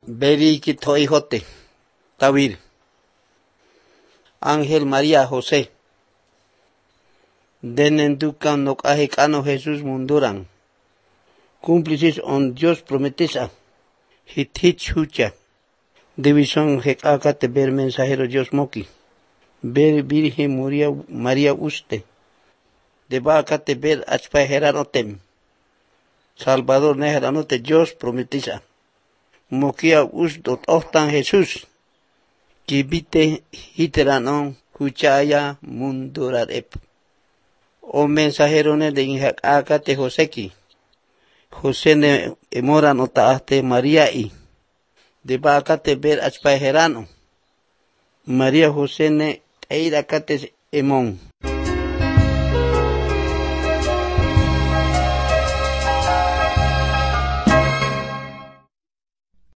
Beri ki hijote, Tawir. Ángel María José. Denendukan no kahekano Jesús munduran. Cúmplices on Dios prometesa. Hit chucha. División hekakate ver mensajero Dios moki. Ver Virgen María usted. De bakate ver achpajeranotem. Salvador neheranote Dios prometesa. Mokia usdot ohtan Jesús. Kibite hiteranon kuchaya mundurarep. O mensajero ne de inhakate Joseki. José ne emora nota aste María y. De bakate ver achpajerano. María José ne eirakate emon.